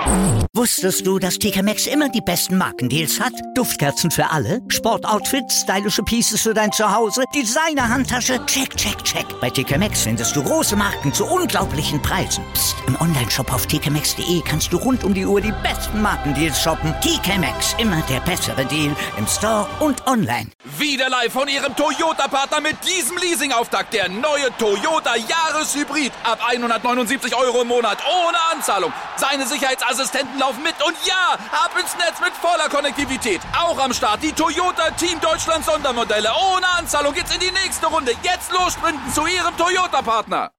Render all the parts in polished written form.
Wusstest du, dass TK Maxx immer die besten Markendeals hat? Duftkerzen für alle, Sportoutfits, stylische Pieces für dein Zuhause, Designer-Handtasche, check, check, check. Bei TK Maxx findest du große Marken zu unglaublichen Preisen. Psst. Im Onlineshop auf tkmaxx.de kannst du rund um die Uhr die besten Markendeals shoppen. TK Maxx, immer der bessere Deal im Store und online. Wieder live von Ihrem Toyota-Partner mit diesem Leasing-Auftakt. Der neue Toyota Jahreshybrid. Ab 179 € im Monat. Ohne Anzahlung. Seine Sicherheitsassistenten laufen mit. Und ja, ab ins Netz mit voller Konnektivität. Auch am Start die Toyota Team Deutschland Sondermodelle. Ohne Anzahlung geht's in die nächste Runde. Jetzt los sprinten zu Ihrem Toyota-Partner.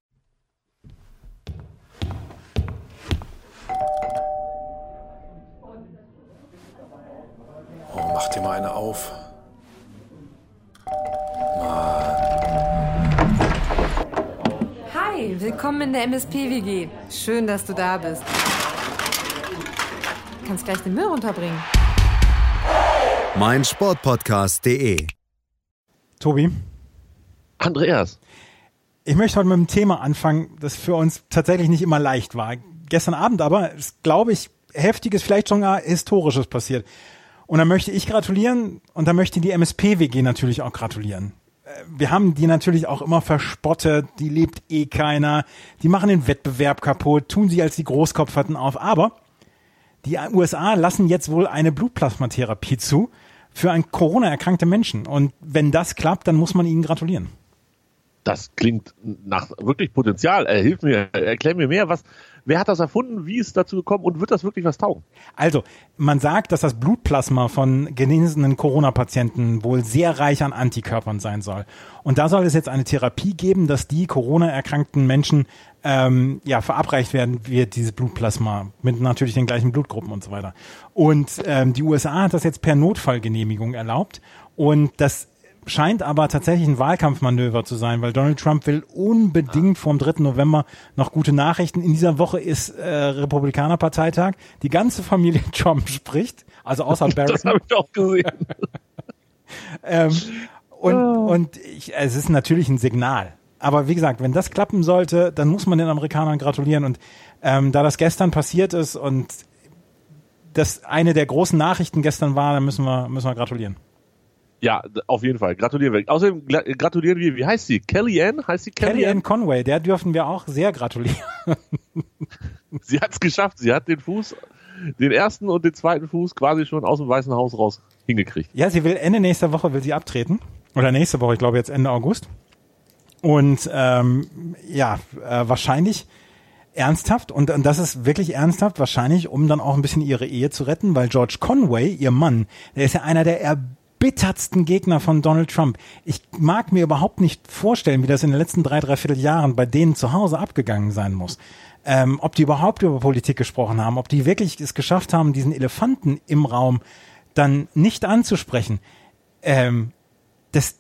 Oh, mach dir mal eine auf. Hi, willkommen in der MSP-WG. Schön, dass du da bist. Du kannst gleich den Müll runterbringen. meinsportpodcast.de. Tobi. Andreas. Ich möchte heute mit einem Thema anfangen, das für uns tatsächlich nicht immer leicht war. Gestern Abend aber ist, glaube ich, Heftiges, vielleicht schon gar Historisches passiert. Und da möchte ich gratulieren und da möchte die MSP-WG natürlich auch gratulieren. Wir haben die natürlich auch immer verspottet, die liebt eh keiner, die machen den Wettbewerb kaputt, tun sie als die Großkopferten auf, aber die USA lassen jetzt wohl eine Blutplasmatherapie zu für an Corona erkrankte Menschen und wenn das klappt, dann muss man ihnen gratulieren. Das klingt nach wirklich Potenzial. Hilf mir, erklär mir mehr, wer hat das erfunden, wie ist es dazu gekommen und wird das wirklich was taugen? Also, man sagt, dass das Blutplasma von genesenen Corona-Patienten wohl sehr reich an Antikörpern sein soll. Und da soll es jetzt eine Therapie geben, dass die Corona-erkrankten Menschen verabreicht werden wird, dieses Blutplasma, mit natürlich den gleichen Blutgruppen und so weiter. Und die USA hat das jetzt per Notfallgenehmigung erlaubt und das scheint aber tatsächlich ein Wahlkampfmanöver zu sein, weil Donald Trump will unbedingt vom 3. November noch gute Nachrichten. In dieser Woche ist Republikanerparteitag. Die ganze Familie Trump spricht, also außer Barron. Das habe ich auch gesehen. Es ist natürlich ein Signal. Aber wie gesagt, wenn das klappen sollte, dann muss man den Amerikanern gratulieren. Und da das gestern passiert ist und das eine der großen Nachrichten gestern war, dann müssen wir gratulieren. Ja, auf jeden Fall. Gratulieren wir. Außerdem gratulieren wir, wie heißt sie? Kellyanne? Heißt sie Kellyanne Conway, der dürfen wir auch sehr gratulieren. Sie hat es geschafft. Sie hat den ersten und den zweiten Fuß quasi schon aus dem Weißen Haus raus hingekriegt. Ja, sie will Ende nächster Woche abtreten. Oder nächste Woche, ich glaube jetzt Ende August. Und wahrscheinlich ernsthaft, und das ist wirklich ernsthaft, wahrscheinlich, um dann auch ein bisschen ihre Ehe zu retten, weil George Conway, ihr Mann, der ist ja einer der erbittertsten Gegner von Donald Trump. Ich mag mir überhaupt nicht vorstellen, wie das in den letzten 3/4 Jahren bei denen zu Hause abgegangen sein muss. Ob die überhaupt über Politik gesprochen haben, ob die wirklich es geschafft haben, diesen Elefanten im Raum dann nicht anzusprechen. Das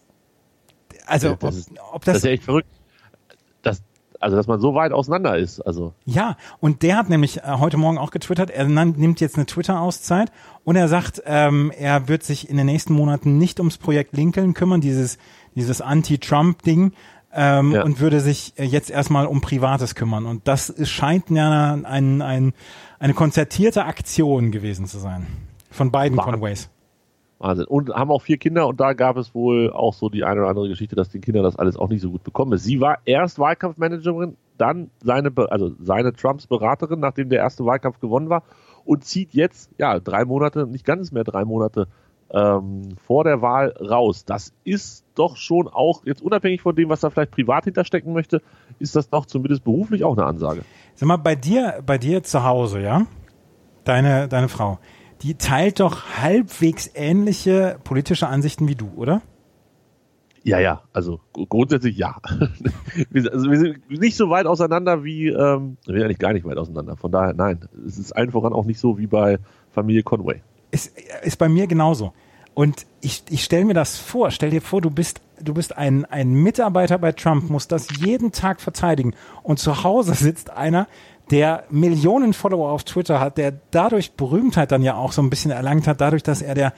ist ja echt verrückt. Dass man so weit auseinander ist. Also. Ja, und der hat nämlich heute Morgen auch getwittert, er nimmt jetzt eine Twitter-Auszeit und er sagt, er wird sich in den nächsten Monaten nicht ums Projekt Lincoln kümmern, dieses Anti-Trump-Ding, und würde sich jetzt erstmal um Privates kümmern. Und das scheint ja eine konzertierte Aktion gewesen zu sein. Von beiden Conways. Wahnsinn. Und haben auch 4 Kinder und da gab es wohl auch so die eine oder andere Geschichte, dass den Kindern das alles auch nicht so gut bekommen ist. Sie war erst Wahlkampfmanagerin, dann seine Trumps Beraterin, nachdem der erste Wahlkampf gewonnen war und zieht jetzt, 3 Monate, nicht ganz mehr 3 Monate vor der Wahl raus. Das ist doch schon auch, jetzt unabhängig von dem, was da vielleicht privat hinterstecken möchte, ist das doch zumindest beruflich auch eine Ansage. Sag mal, bei dir zu Hause, ja? Deine Frau, die teilt doch halbwegs ähnliche politische Ansichten wie du, oder? Ja, also grundsätzlich ja. Wir sind nicht so weit auseinander wir sind eigentlich gar nicht weit auseinander. Von daher, nein, es ist allen voran auch nicht so wie bei Familie Conway. Ist bei mir genauso. Und ich stelle mir das vor, stell dir vor, du bist ein Mitarbeiter bei Trump, musst das jeden Tag verteidigen und zu Hause sitzt einer, der Millionen Follower auf Twitter hat, der dadurch Berühmtheit dann ja auch so ein bisschen erlangt hat, dadurch, dass er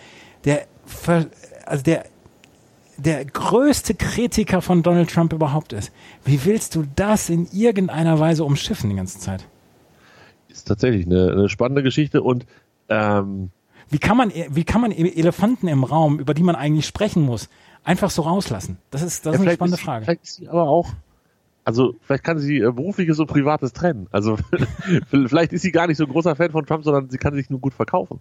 der größte Kritiker von Donald Trump überhaupt ist. Wie willst du das in irgendeiner Weise umschiffen die ganze Zeit? Ist tatsächlich eine spannende Geschichte und wie kann man Elefanten im Raum, über die man eigentlich sprechen muss, einfach so rauslassen? Das ist eine spannende Frage. Vielleicht ist sie aber auch, also vielleicht kann sie berufliches und privates trennen. Also vielleicht ist sie gar nicht so ein großer Fan von Trump, sondern sie kann sich nur gut verkaufen.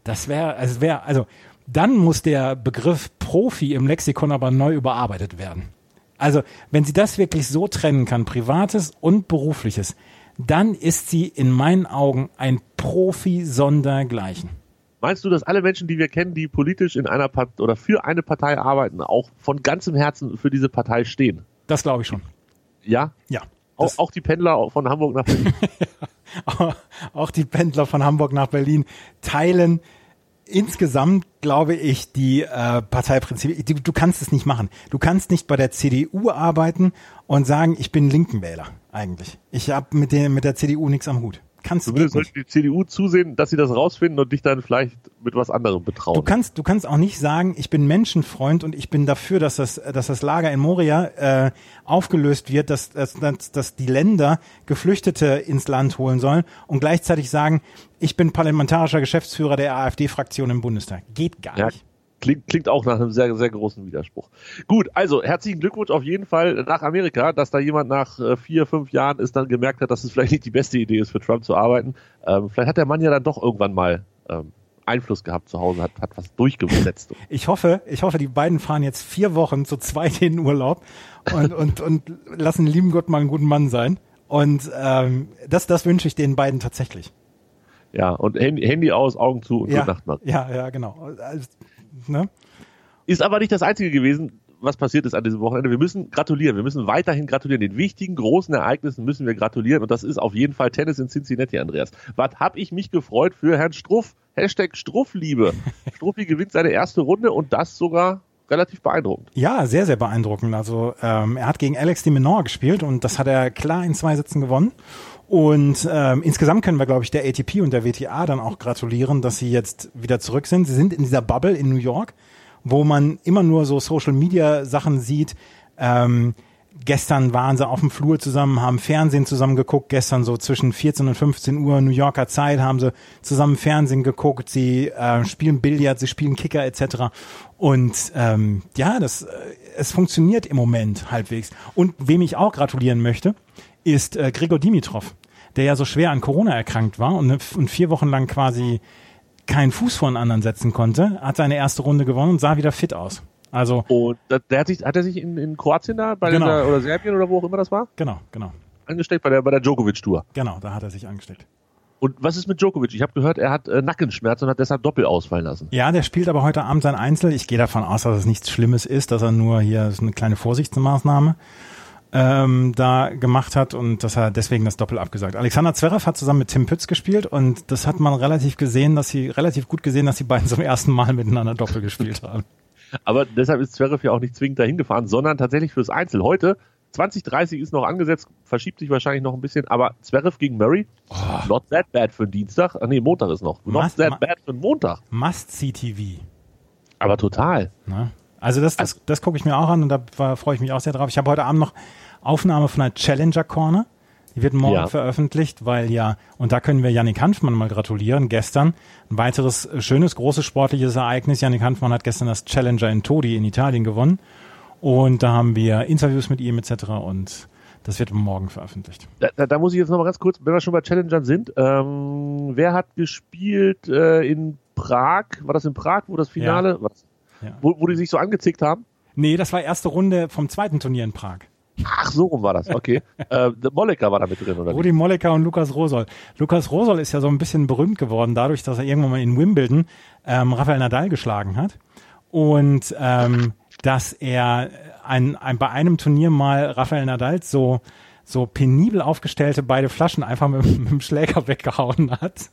Dann muss der Begriff Profi im Lexikon aber neu überarbeitet werden. Also wenn sie das wirklich so trennen kann, Privates und Berufliches, dann ist sie in meinen Augen ein Profi sondergleichen. Meinst du, dass alle Menschen, die wir kennen, die politisch in einer Partei oder für eine Partei arbeiten, auch von ganzem Herzen für diese Partei stehen? Das glaube ich schon. Ja? Ja. Auch die Pendler von Hamburg nach Berlin? Auch die Pendler von Hamburg nach Berlin teilen insgesamt, glaube ich, die Parteiprinzipien. Du kannst es nicht machen. Du kannst nicht bei der CDU arbeiten und sagen, ich bin Linkenwähler eigentlich. Ich habe mit der CDU nichts am Hut. Zumindest sollte die CDU zusehen, dass sie das rausfinden und dich dann vielleicht mit was anderem betrauen. Du kannst auch nicht sagen, ich bin Menschenfreund und ich bin dafür, dass das Lager in Moria aufgelöst wird, dass die Länder Geflüchtete ins Land holen sollen und gleichzeitig sagen, ich bin parlamentarischer Geschäftsführer der AfD-Fraktion im Bundestag. Geht gar nicht. Klingt auch nach einem sehr, sehr großen Widerspruch. Gut, also herzlichen Glückwunsch auf jeden Fall nach Amerika, dass da jemand nach 4-5 Jahren es dann gemerkt hat, dass es vielleicht nicht die beste Idee ist, für Trump zu arbeiten. Vielleicht hat der Mann ja dann doch irgendwann mal Einfluss gehabt zu Hause, hat was durchgesetzt. Ich hoffe, die beiden fahren jetzt 4 Wochen zu zweit in den Urlaub und lassen lieben Gott mal einen guten Mann sein. Und das wünsche ich den beiden tatsächlich. Ja, und Handy aus, Augen zu und gute Nacht, Mann. Ja, genau. Also, ne? Ist aber nicht das Einzige gewesen, was passiert ist an diesem Wochenende. Wir müssen gratulieren. Wir müssen weiterhin gratulieren. Den wichtigen, großen Ereignissen müssen wir gratulieren. Und das ist auf jeden Fall Tennis in Cincinnati, Andreas. Was hab ich mich gefreut für Herrn Struff? Hashtag Struffliebe. Struffi gewinnt seine erste Runde und das sogar relativ beeindruckend. Ja, sehr, sehr beeindruckend. Also er hat gegen Alex de Minaur gespielt und das hat er klar in 2 Sätzen gewonnen. Und insgesamt können wir, glaube ich, der ATP und der WTA dann auch gratulieren, dass sie jetzt wieder zurück sind. Sie sind in dieser Bubble in New York, wo man immer nur so Social-Media-Sachen sieht. Gestern waren sie auf dem Flur zusammen, haben Fernsehen zusammen geguckt. Gestern so zwischen 14 und 15 Uhr New Yorker Zeit haben sie zusammen Fernsehen geguckt. Sie spielen Billard, sie spielen Kicker etc. Und es funktioniert im Moment halbwegs. Und wem ich auch gratulieren möchte, ist Grigor Dimitrov, der ja so schwer an Corona erkrankt war und 4 Wochen lang quasi keinen Fuß vor den anderen setzen konnte, hat seine erste Runde gewonnen und sah wieder fit aus. Also und hat er sich in Kroatien da oder Serbien oder wo auch immer das war? Genau. Angesteckt bei der Djokovic-Tour. Genau, da hat er sich angesteckt. Und was ist mit Djokovic? Ich habe gehört, er hat Nackenschmerzen und hat deshalb Doppel ausfallen lassen. Ja, der spielt aber heute Abend sein Einzel. Ich gehe davon aus, dass es nichts Schlimmes ist, dass er nur hier so eine kleine Vorsichtsmaßnahme da gemacht hat und dass er deswegen das Doppel abgesagt. Alexander Zverev hat zusammen mit Tim Pütz gespielt und das hat man relativ gut gesehen, dass die beiden zum ersten Mal miteinander Doppel gespielt haben. Aber deshalb ist Zverev ja auch nicht zwingend dahin gefahren, sondern tatsächlich fürs Einzel. Heute 20:30 ist noch angesetzt, verschiebt sich wahrscheinlich noch ein bisschen, aber Zverev gegen Murray, not that bad für den Dienstag. Montag ist noch. Not that bad für den Montag. Must-see-TV. Aber total. Na? Also das gucke ich mir auch an und da freue ich mich auch sehr drauf. Ich habe heute Abend noch Aufnahme von einer Challenger Corner. Die wird morgen veröffentlicht, weil und da können wir Yannick Hanfmann mal gratulieren. Gestern ein weiteres schönes, großes sportliches Ereignis. Yannick Hanfmann hat gestern das Challenger in Todi in Italien gewonnen. Und da haben wir Interviews mit ihm etc. und das wird morgen veröffentlicht. Da muss ich jetzt noch mal ganz kurz, wenn wir schon bei Challengern sind, wer hat gespielt in Prag? War das in Prag, wo das Finale war? Ja. Wo die sich so angezickt haben? Nee, das war erste Runde vom zweiten Turnier in Prag. Ach, so rum war das, okay. Molleker war da mit drin, oder? Rudi Molleker und Lukas Rosol. Lukas Rosol ist ja so ein bisschen berühmt geworden, dadurch, dass er irgendwann mal in Wimbledon Rafael Nadal geschlagen hat. Und dass er bei einem Turnier mal Rafael Nadal so penibel aufgestellte beide Flaschen einfach mit dem Schläger weggehauen hat.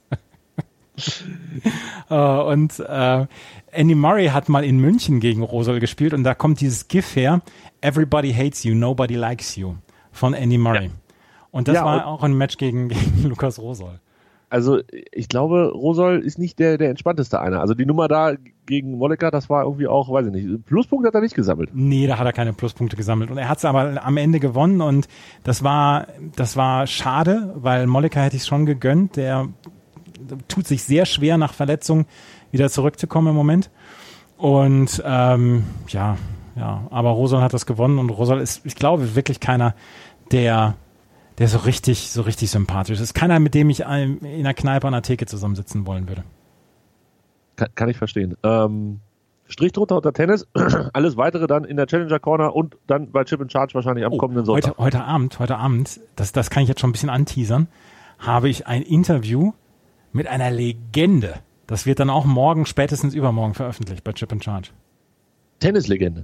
Und Andy Murray hat mal in München gegen Rosol gespielt und da kommt dieses GIF her, Everybody hates you, nobody likes you, von Andy Murray. Ja. Und das war auch ein Match gegen Lukas Rosol. Also ich glaube, Rosol ist nicht der entspannteste einer. Also die Nummer da gegen Molleker, das war irgendwie auch, weiß ich nicht, Pluspunkte hat er nicht gesammelt. Nee, da hat er keine Pluspunkte gesammelt. Und er hat es aber am Ende gewonnen und das war schade, weil Molleker hätte ich es schon gegönnt. Der tut sich sehr schwer, nach Verletzung wieder zurückzukommen im Moment. Und ja, aber Rosol hat das gewonnen und Rosol ist, ich glaube, wirklich keiner, der so richtig sympathisch ist. Keiner, mit dem ich in einer Kneipe an der Theke zusammensitzen wollen würde. Kann ich verstehen. Strich drunter unter Tennis. Alles weitere dann in der Challenger Corner und dann bei Chip and Charge wahrscheinlich am kommenden Sonntag. Heute Abend, das kann ich jetzt schon ein bisschen anteasern, habe ich ein Interview mit einer Legende. Das wird dann auch morgen, spätestens übermorgen veröffentlicht bei Chip and Charge. Tennislegende.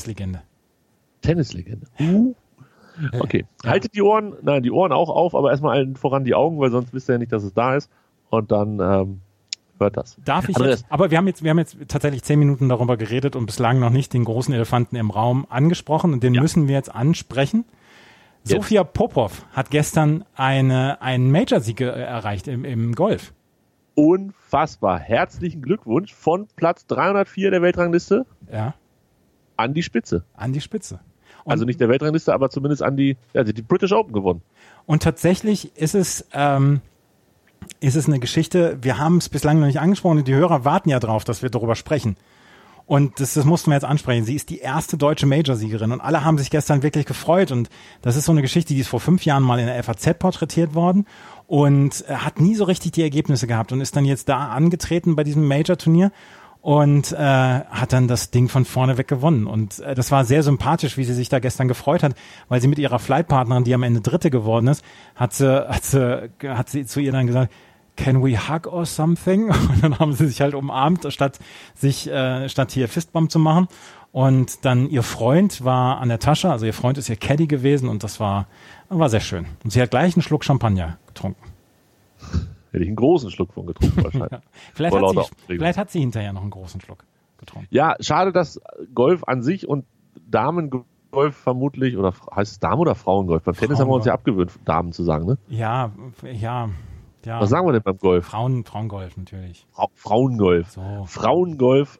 Okay, haltet die Ohren auch auf, aber erstmal allen voran die Augen, weil sonst wisst ihr ja nicht, dass es da ist. Und dann hört das. Darf ich jetzt? Aber wir haben jetzt tatsächlich 10 Minuten darüber geredet und bislang noch nicht den großen Elefanten im Raum angesprochen und den müssen wir jetzt ansprechen. Jetzt. Sofia Popov hat gestern einen Major-Sieg erreicht im Golf. Unfassbar. Herzlichen Glückwunsch von Platz 304 der Weltrangliste an die Spitze. Und also nicht der Weltrangliste, aber zumindest an die British Open gewonnen. Und tatsächlich ist es eine Geschichte, wir haben es bislang noch nicht angesprochen und die Hörer warten ja drauf, dass wir darüber sprechen. Und das mussten wir jetzt ansprechen. Sie ist die erste deutsche Major-Siegerin und alle haben sich gestern wirklich gefreut und das ist so eine Geschichte, die ist vor 5 Jahren mal in der FAZ porträtiert worden und hat nie so richtig die Ergebnisse gehabt und ist dann jetzt da angetreten bei diesem Major-Turnier und hat dann das Ding von vorne weg gewonnen. Und das war sehr sympathisch, wie sie sich da gestern gefreut hat, weil sie mit ihrer Flightpartnerin, die am Ende Dritte geworden ist, hat sie zu ihr dann gesagt, can we hug or something? Und dann haben sie sich halt umarmt, statt hier Fistbump zu machen. Und dann ihr Freund war an der Tasche, also ihr Freund ist ihr Caddy gewesen und das war sehr schön. Und sie hat gleich einen Schluck Champagner getrunken. Hätte ich einen großen Schluck von getrunken wahrscheinlich. Vielleicht hat sie hinterher noch einen großen Schluck getrunken. Ja, schade, dass Golf an sich und Damengolf vermutlich, oder heißt es Damen- oder Frauengolf? Beim Tennis haben wir uns ja abgewöhnt, Damen zu sagen, ne? Ja. Was sagen wir denn beim Golf? Frauengolf natürlich. Frauengolf. So. Frauengolf,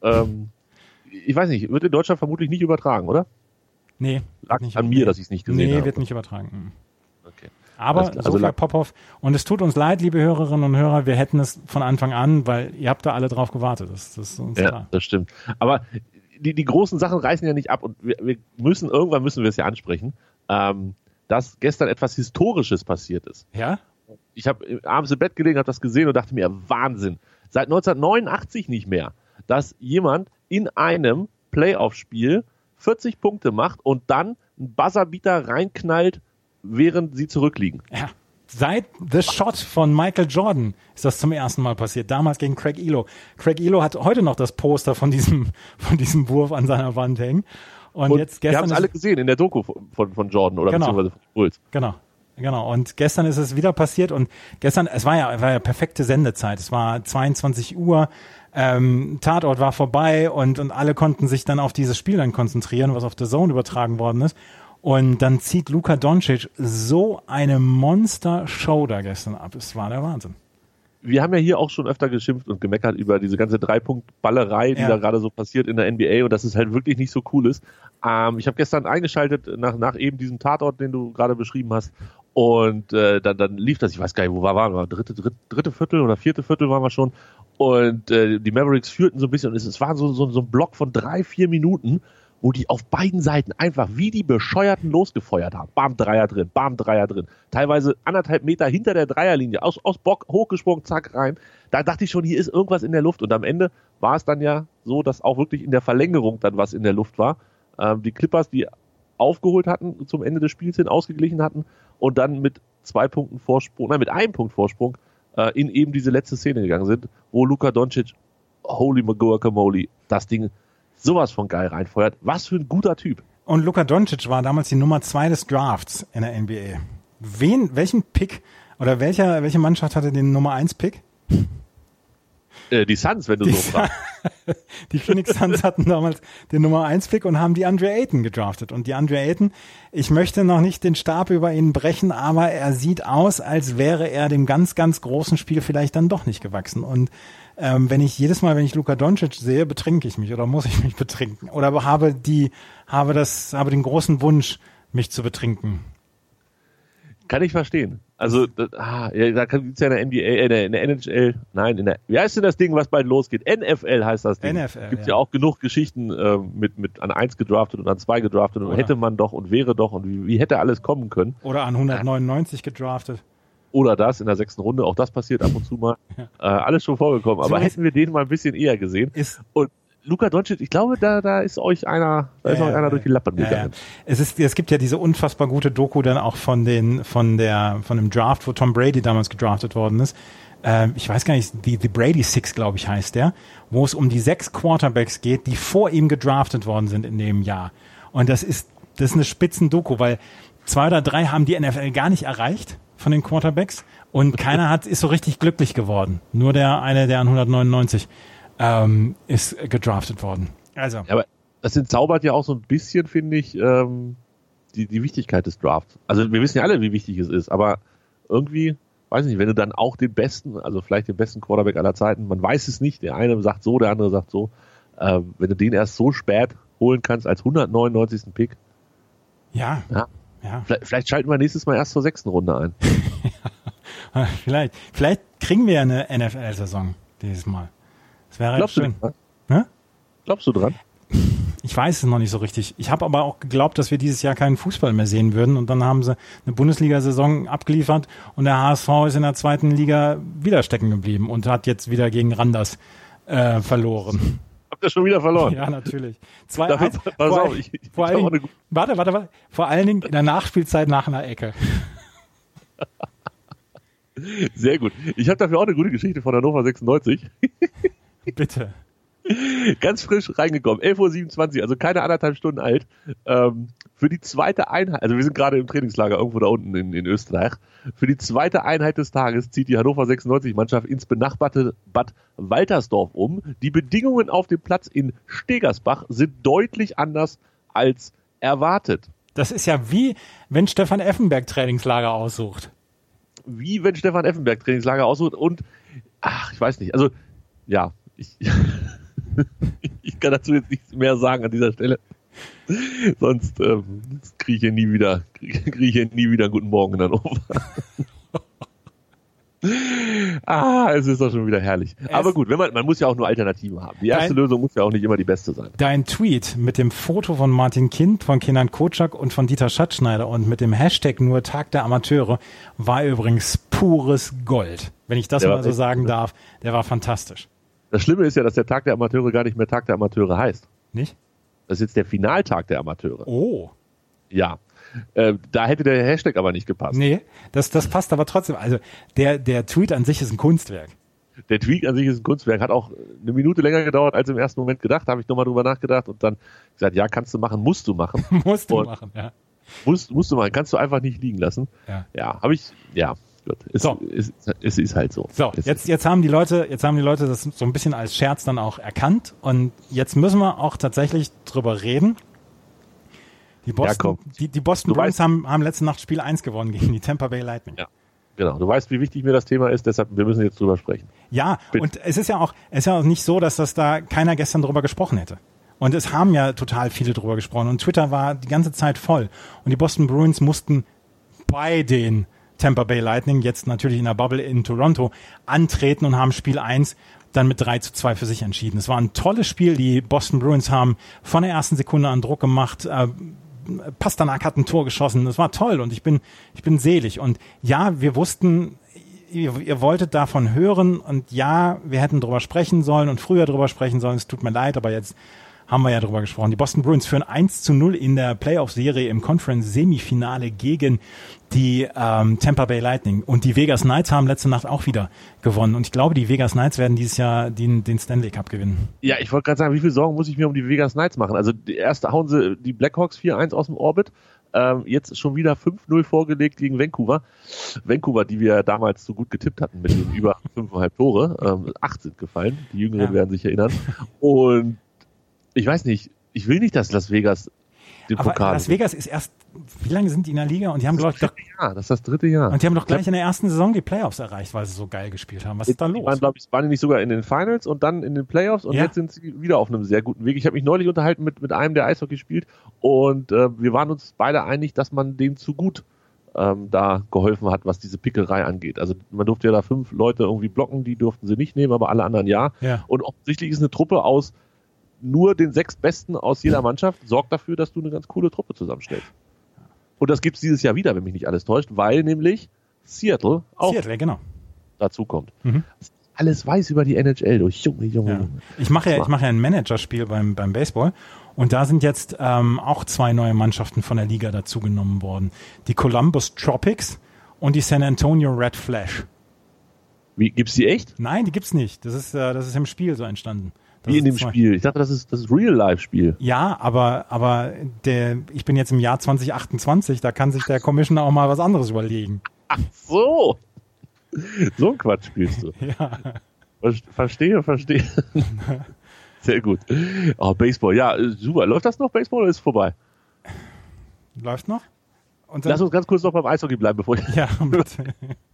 ich weiß nicht, wird in Deutschland vermutlich nicht übertragen, oder? Nee. Lag nicht an mir, dass ich es nicht gesehen habe. Nee, wird nicht übertragen. Okay. Aber Sofia Popov, und es tut uns leid, liebe Hörerinnen und Hörer, wir hätten es von Anfang an, weil ihr habt da alle drauf gewartet. Das ist uns klar. Ja, das stimmt. Aber die großen Sachen reißen ja nicht ab und irgendwann müssen wir es ja ansprechen, dass gestern etwas Historisches passiert ist. Ja? Ich habe abends im Bett gelegen, habe das gesehen und dachte mir, Wahnsinn. Seit 1989 nicht mehr, dass jemand in einem Playoff-Spiel 40 Punkte macht und dann einen Buzzerbeater reinknallt, während sie zurückliegen. Ja. Seit The Shot von Michael Jordan ist das zum ersten Mal passiert. Damals gegen Craig Elo. Craig Elo hat heute noch das Poster von diesem Wurf an seiner Wand hängen. Und jetzt gestern. Wir haben es alle gesehen in der Doku von Jordan oder beziehungsweise von Bulls. Genau. Und gestern ist es wieder passiert und gestern, es war ja perfekte Sendezeit. Es war 22 Uhr, Tatort war vorbei und alle konnten sich dann auf dieses Spiel dann konzentrieren, was auf The Zone übertragen worden ist. Und dann zieht Luka Doncic so eine Monster-Show da gestern ab. Es war der Wahnsinn. Wir haben ja hier auch schon öfter geschimpft und gemeckert über diese ganze 3-Punkt-Ballerei, die da gerade so passiert in der NBA und dass es halt wirklich nicht so cool ist. Ich habe gestern eingeschaltet nach eben diesem Tatort, den du gerade beschrieben hast. Und dann lief das, ich weiß gar nicht, wo waren wir? Dritte Viertel oder vierte Viertel waren wir schon. Und die Mavericks führten so ein bisschen und es war so ein Block von 3-4 Minuten, wo die auf beiden Seiten einfach wie die Bescheuerten losgefeuert haben. Bam, Dreier drin, bam, Dreier drin. Teilweise 1,5 Meter hinter der Dreierlinie, aus Bock, hochgesprungen, zack, rein. Da dachte ich schon, hier ist irgendwas in der Luft. Und am Ende war es dann ja so, dass auch wirklich in der Verlängerung dann was in der Luft war. Die Clippers, die aufgeholt hatten, zum Ende des Spiels hin ausgeglichen hatten und dann mit mit einem Punkt Vorsprung in eben diese letzte Szene gegangen sind, wo Luka Doncic, holy guacamole, das Ding sowas von geil reinfeuert. Was für ein guter Typ. Und Luka Doncic war damals die Nummer 2 des Drafts in der NBA. Welchen Pick oder welche Mannschaft hatte den Nummer 1 Pick? Die Suns, wenn du so fragst. Die Phoenix Suns hatten damals den Nummer 1-Pick und haben die Andre Ayton gedraftet. Und die Andre Ayton, ich möchte noch nicht den Stab über ihn brechen, aber er sieht aus, als wäre er dem ganz, ganz großen Spiel vielleicht dann doch nicht gewachsen. Und wenn ich Luka Doncic sehe, betrinke ich mich oder muss ich mich betrinken oder habe den großen Wunsch, mich zu betrinken. Kann ich verstehen. Also, da gibt's ja in der NHL, wie heißt denn das Ding, was bald losgeht? NFL heißt das Ding. NFL, Gibt's ja auch genug Geschichten mit an 1 gedraftet und an 2 gedraftet und hätte man doch und wäre doch und wie hätte alles kommen können. Oder an 199 gedraftet. Oder das in der 6. Runde, auch das passiert ab und zu mal. Alles schon vorgekommen, aber hätten wir den mal ein bisschen eher gesehen. Und Luka Doncic, ich glaube, da ist euch einer durch die Lappen gegangen. Es gibt ja diese unfassbar gute Doku dann auch von dem Draft, wo Tom Brady damals gedraftet worden ist. Ich weiß gar nicht, die Brady Six, glaube ich, heißt der, wo es um die 6 Quarterbacks geht, die vor ihm gedraftet worden sind in dem Jahr. Und das ist eine Spitzendoku, weil 2 oder 3 haben die NFL gar nicht erreicht von den Quarterbacks und keiner ist so richtig glücklich geworden. Nur der an 199 ist gedraftet worden. Also. Ja, aber das entzaubert ja auch so ein bisschen, finde ich, die Wichtigkeit des Drafts. Also wir wissen ja alle, wie wichtig es ist, aber irgendwie, weiß nicht, wenn du dann auch den besten, also vielleicht den besten Quarterback aller Zeiten, man weiß es nicht, der eine sagt so, der andere sagt so, wenn du den erst so spät holen kannst als 199. Pick. Ja. Vielleicht schalten wir nächstes Mal erst zur 6. Runde ein. Vielleicht kriegen wir ja eine NFL-Saison dieses Mal. Das wäre Glaubst schön. Du dran? Glaubst du dran? Ich weiß es noch nicht so richtig. Ich habe aber auch geglaubt, dass wir dieses Jahr keinen Fußball mehr sehen würden. Und dann haben sie eine Bundesliga-Saison abgeliefert und der HSV ist in der 2. Liga wieder stecken geblieben und hat jetzt wieder gegen Randers verloren. Habt ihr schon wieder verloren? Ja, natürlich. Vor allen Dingen in der Nachspielzeit nach einer Ecke. Sehr gut. Ich habe dafür auch eine gute Geschichte von Hannover 96. Bitte. Ganz frisch reingekommen, 11:27 Uhr, also keine 1,5 Stunden alt. Für die zweite Einheit, also wir sind gerade im Trainingslager irgendwo da unten in Österreich. Für die zweite Einheit des Tages zieht die Hannover 96-Mannschaft ins benachbarte Bad Waltersdorf um. Die Bedingungen auf dem Platz in Stegersbach sind deutlich anders als erwartet. Das ist ja wie, wenn Stefan Effenberg Trainingslager aussucht. Wie wenn Stefan Effenberg Trainingslager aussucht und, ich weiß nicht, also, ja, ich kann dazu jetzt nichts mehr sagen an dieser Stelle. Sonst kriege ich hier nie wieder einen guten Morgen in Hannover. Es ist doch schon wieder herrlich. Aber gut, man muss ja auch nur Alternativen haben. Die erste Lösung muss ja auch nicht immer die beste sein. Dein Tweet mit dem Foto von Martin Kind, von Kenan Kocak und von Dieter Schatzschneider und mit dem Hashtag nur Tag der Amateure war übrigens pures Gold. Wenn ich das mal so sagen darf, der war fantastisch. Das Schlimme ist ja, dass der Tag der Amateure gar nicht mehr Tag der Amateure heißt. Nicht? Das ist jetzt der Finaltag der Amateure. Oh. Ja. Da hätte der Hashtag aber nicht gepasst. Nee, das passt aber trotzdem. Also der Tweet an sich ist ein Kunstwerk. Der Tweet an sich ist ein Kunstwerk. Hat auch eine Minute länger gedauert, als im ersten Moment gedacht. Da habe ich nochmal drüber nachgedacht und dann gesagt, ja, kannst du machen, musst du machen. Musst du machen. Musst du machen, kannst du einfach nicht liegen lassen. Ja, habe ich, ja. Gut. Es ist halt so. So, jetzt haben die Leute das so ein bisschen als Scherz dann auch erkannt und jetzt müssen wir auch tatsächlich drüber reden. Die Boston Bruins haben letzte Nacht Spiel 1 gewonnen gegen die Tampa Bay Lightning. Ja, genau. Du weißt, wie wichtig mir das Thema ist, deshalb wir müssen jetzt drüber sprechen. Ja, bitte. Und es ist ja auch nicht so, dass das da keiner gestern drüber gesprochen hätte. Und es haben ja total viele drüber gesprochen und Twitter war die ganze Zeit voll. Und die Boston Bruins mussten bei den Tampa Bay Lightning, jetzt natürlich in der Bubble in Toronto, antreten und haben Spiel 1 dann mit 3:2 für sich entschieden. Es war ein tolles Spiel. Die Boston Bruins haben von der ersten Sekunde an Druck gemacht. Pasternak hat ein Tor geschossen. Das war toll und ich bin selig. Und ja, wir wussten, ihr wolltet davon hören und ja, wir hätten drüber sprechen sollen und früher drüber sprechen sollen. Es tut mir leid, aber jetzt haben wir ja drüber gesprochen. Die Boston Bruins führen 1:0 in der Playoff-Serie im Conference-Semifinale gegen die Tampa Bay Lightning. Und die Vegas Knights haben letzte Nacht auch wieder gewonnen. Und ich glaube, die Vegas Knights werden dieses Jahr den Stanley Cup gewinnen. Ja, ich wollte gerade sagen, wie viel Sorgen muss ich mir um die Vegas Knights machen? Also erst hauen sie die Blackhawks 4-1 aus dem Orbit. Jetzt schon wieder 5-0 vorgelegt gegen Vancouver. Vancouver, die wir damals so gut getippt hatten mit den über 5,5 Tore. 8 sind gefallen. Die Jüngeren werden sich erinnern. Und ich weiß nicht, ich will nicht, dass Las Vegas den Aber Pokal. Las Vegas ist erst, wie lange sind die in der Liga? Und die haben, das ist das dritte Jahr. Und die haben doch gleich in der ersten Saison die Playoffs erreicht, weil sie so geil gespielt haben. Was ist da los? Waren die nicht sogar in den Finals und dann in den Playoffs und jetzt sind sie wieder auf einem sehr guten Weg. Ich habe mich neulich unterhalten mit einem, der Eishockey spielt und wir waren uns beide einig, dass man denen zu gut da geholfen hat, was diese Pickerei angeht. Also man durfte ja da 5 Leute irgendwie blocken, die durften sie nicht nehmen, aber alle anderen ja. Und offensichtlich ist eine Truppe aus nur den 6 Besten aus jeder Mannschaft sorgt dafür, dass du eine ganz coole Truppe zusammenstellst. Und das gibt es dieses Jahr wieder, wenn mich nicht alles täuscht, weil nämlich Seattle auch dazu kommt. Alles weiß über die NHL, du Junge. Ich mache ja ein Managerspiel beim Baseball und da sind jetzt auch 2 neue Mannschaften von der Liga dazugenommen worden. Die Columbus Tropics und die San Antonio Red Flash. Wie, gibt's die echt? Nein, die gibt's nicht. Das ist im Spiel so entstanden. Wie in dem Spiel? Ich dachte, das ist Real-Life-Spiel. Ja, aber ich bin jetzt im Jahr 2028, da kann sich der Commissioner auch mal was anderes überlegen. Ach so. So ein Quatsch spielst du. Ja. Verstehe. Sehr gut. Oh, Baseball, ja, super. Läuft das noch, Baseball, oder ist es vorbei? Läuft noch? Lass uns ganz kurz noch beim Eishockey bleiben, bevor Ja, bitte.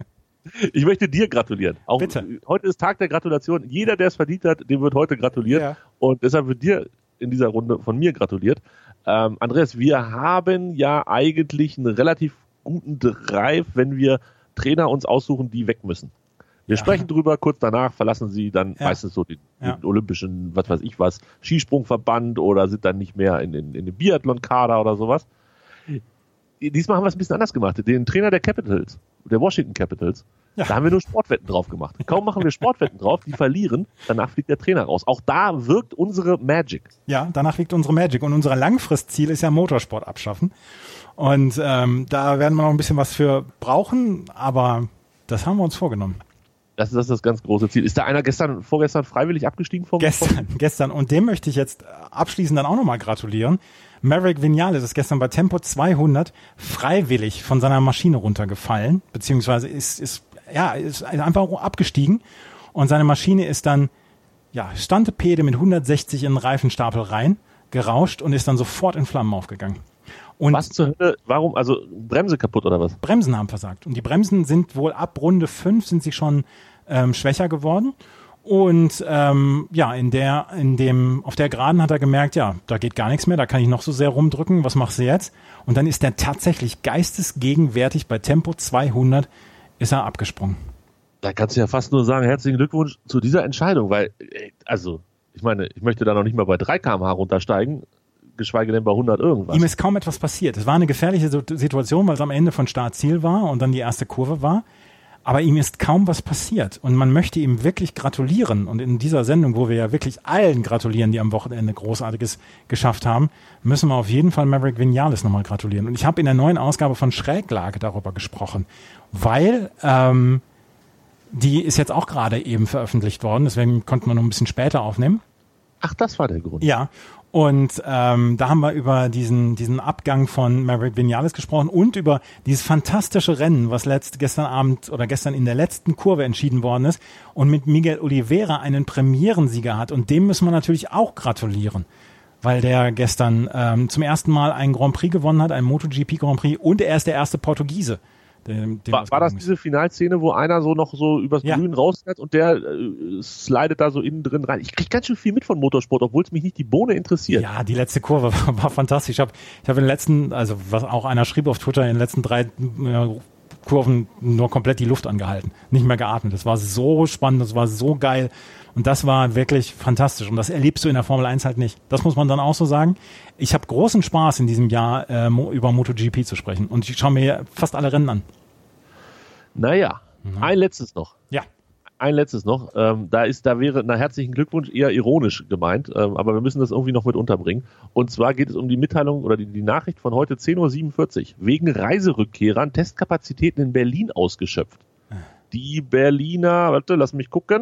Ich möchte dir gratulieren. Auch bitte. Heute ist Tag der Gratulation. Jeder, der es verdient hat, dem wird heute gratuliert. Ja. Und deshalb wird dir in dieser Runde von mir gratuliert. Andreas, wir haben ja eigentlich einen relativ guten Drive, wenn wir Trainer uns aussuchen, die weg müssen. Wir sprechen drüber, kurz danach verlassen sie dann meistens so den olympischen, was weiß ich was, Skisprungverband oder sind dann nicht mehr in den Biathlon-Kader oder sowas. Diesmal haben wir es ein bisschen anders gemacht. Den Trainer der Capitals, der Washington Capitals, da haben wir nur Sportwetten drauf gemacht. Kaum machen wir Sportwetten drauf, die verlieren, danach fliegt der Trainer raus. Auch da wirkt unsere Magic. Ja, danach wirkt unsere Magic. Und unser Langfristziel ist ja Motorsport abschaffen. Und da werden wir noch ein bisschen was für brauchen, aber das haben wir uns vorgenommen. Das ist das ganz große Ziel. Ist da einer vorgestern freiwillig abgestiegen vom Gestern. Und dem möchte ich jetzt abschließend dann auch nochmal gratulieren. Maverick Viñales ist gestern bei Tempo 200 freiwillig von seiner Maschine runtergefallen, beziehungsweise ist einfach abgestiegen und seine Maschine ist dann, Stantepede mit 160 in den Reifenstapel rein, gerauscht und ist dann sofort in Flammen aufgegangen. Und was zur Hölle? Warum? Also Bremse kaputt oder was? Bremsen haben versagt. Und die Bremsen sind wohl ab Runde 5 sind sie schon schwächer geworden. Und auf der Geraden hat er gemerkt, da geht gar nichts mehr, da kann ich noch so sehr rumdrücken, was machst du jetzt? Und dann ist er tatsächlich geistesgegenwärtig bei Tempo 200 ist er abgesprungen. Da kannst du ja fast nur sagen, herzlichen Glückwunsch zu dieser Entscheidung, weil, ich meine, ich möchte da noch nicht mal bei 3 km/h runtersteigen, geschweige denn bei 100 irgendwas. Ihm ist kaum etwas passiert. Es war eine gefährliche Situation, weil es am Ende von Start-Ziel war und dann die erste Kurve war. Aber ihm ist kaum was passiert. Und man möchte ihm wirklich gratulieren. Und in dieser Sendung, wo wir ja wirklich allen gratulieren, die am Wochenende Großartiges geschafft haben, müssen wir auf jeden Fall Maverick Viñales nochmal gratulieren. Und ich habe in der neuen Ausgabe von Schräglage darüber gesprochen, weil die ist jetzt auch gerade eben veröffentlicht worden. Deswegen konnten wir noch ein bisschen später aufnehmen. Ach, das war der Grund. Ja. Und da haben wir über diesen Abgang von Maverick Viñales gesprochen und über dieses fantastische Rennen, was gestern in der letzten Kurve entschieden worden ist und mit Miguel Oliveira einen Premierensieger hat. Und dem müssen wir natürlich auch gratulieren, weil der gestern zum ersten Mal einen Grand Prix gewonnen hat, einen MotoGP Grand Prix, und er ist der erste Portugiese. War das diese Finalszene, wo einer so noch so übers Grün rausfährt und der slidet da so innen drin rein? Ich krieg ganz schön viel mit von Motorsport, obwohl es mich nicht die Bohne interessiert. Ja, die letzte Kurve war fantastisch. Ich hab in den letzten, also was auch einer schrieb auf Twitter, in den letzten 3 Kurven nur komplett die Luft angehalten, nicht mehr geatmet. Das war so spannend, das war so geil und das war wirklich fantastisch und das erlebst du in der Formel 1 halt nicht. Das muss man dann auch so sagen. Ich habe großen Spaß in diesem Jahr über MotoGP zu sprechen und ich schaue mir fast alle Rennen an. Naja, ein letztes noch. Ja. Ein letztes noch. Da wäre, herzlichen Glückwunsch eher ironisch gemeint, aber wir müssen das irgendwie noch mit unterbringen. Und zwar geht es um die Mitteilung oder die Nachricht von heute 10.47 Uhr. Wegen Reiserückkehrern Testkapazitäten in Berlin ausgeschöpft. Die Berliner, lass mich gucken.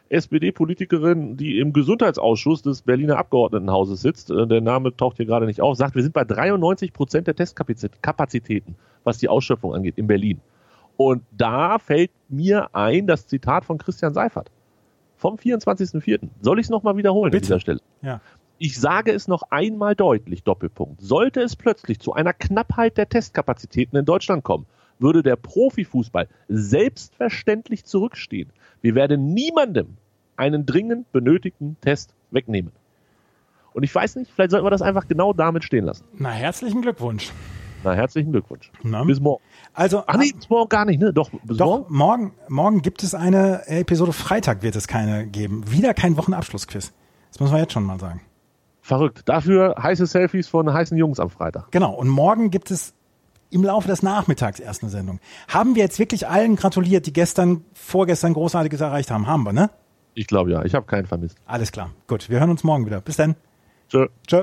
SPD-Politikerin, die im Gesundheitsausschuss des Berliner Abgeordnetenhauses sitzt, der Name taucht hier gerade nicht auf, sagt, wir sind bei 93% der Testkapazitäten, was die Ausschöpfung angeht, in Berlin. Und da fällt mir ein das Zitat von Christian Seifert vom 24.04. Soll ich es nochmal wiederholen an dieser Stelle? Ja. Ich sage es noch einmal deutlich, Doppelpunkt. Sollte es plötzlich zu einer Knappheit der Testkapazitäten in Deutschland kommen, würde der Profifußball selbstverständlich zurückstehen. Wir werden niemandem einen dringend benötigten Test wegnehmen. Und ich weiß nicht, vielleicht sollten wir das einfach genau damit stehen lassen. Na, herzlichen Glückwunsch. Na, herzlichen Glückwunsch. Na? Bis morgen. Also, Ach nee, bis morgen gar nicht, ne? Doch, bis morgen? Morgen gibt es eine Episode, Freitag wird es keine geben. Wieder kein Wochenabschlussquiz. Das muss man jetzt schon mal sagen. Verrückt. Dafür heiße Selfies von heißen Jungs am Freitag. Genau. Und morgen gibt es im Laufe des Nachmittags erst eine Sendung. Haben wir jetzt wirklich allen gratuliert, die vorgestern Großartiges erreicht haben? Haben wir, ne? Ich glaube ja. Ich habe keinen vermisst. Alles klar. Gut. Wir hören uns morgen wieder. Bis dann. Tschö. Tschö.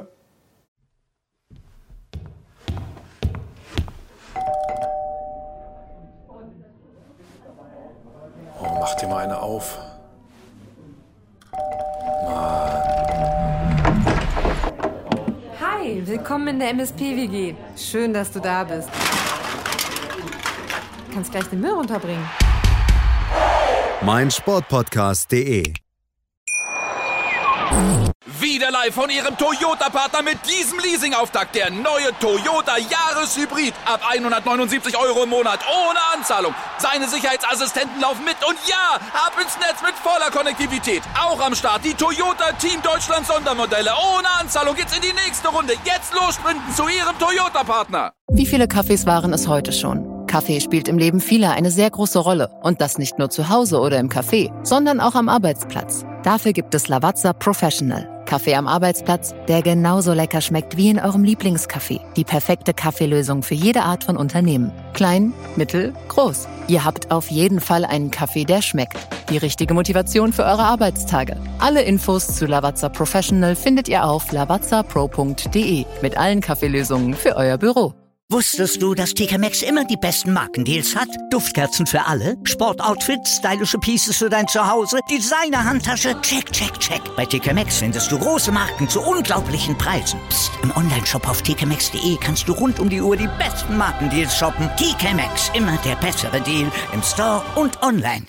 Oh, mach dir mal eine auf. Hi, willkommen in der MSP-WG. Schön, dass du da bist. Du kannst gleich den Müll runterbringen. meinsportpodcast.de. Wieder live von Ihrem Toyota-Partner mit diesem Leasing-Auftakt. Der neue Toyota Jahreshybrid. Ab 179 € im Monat. Ohne Anzahlung. Seine Sicherheitsassistenten laufen mit. Und ja, ab ins Netz mit voller Konnektivität. Auch am Start die Toyota Team Deutschland Sondermodelle. Ohne Anzahlung geht's in die nächste Runde. Jetzt los sprinten zu Ihrem Toyota-Partner. Wie viele Kaffees waren es heute schon? Kaffee spielt im Leben vieler eine sehr große Rolle. Und das nicht nur zu Hause oder im Café, sondern auch am Arbeitsplatz. Dafür gibt es Lavazza Professional. Kaffee am Arbeitsplatz, der genauso lecker schmeckt wie in eurem Lieblingscafé. Die perfekte Kaffeelösung für jede Art von Unternehmen. Klein, mittel, groß. Ihr habt auf jeden Fall einen Kaffee, der schmeckt. Die richtige Motivation für eure Arbeitstage. Alle Infos zu Lavazza Professional findet ihr auf lavazzapro.de mit allen Kaffeelösungen für euer Büro. Wusstest du, dass TK Maxx immer die besten Markendeals hat? Duftkerzen für alle, Sportoutfits, stylische Pieces für dein Zuhause, Designer-Handtasche, check, check, check. Bei TK Maxx findest du große Marken zu unglaublichen Preisen. Psst. Im Onlineshop auf tkmaxx.de kannst du rund um die Uhr die besten Markendeals shoppen. TK Maxx, immer der bessere Deal im Store und online.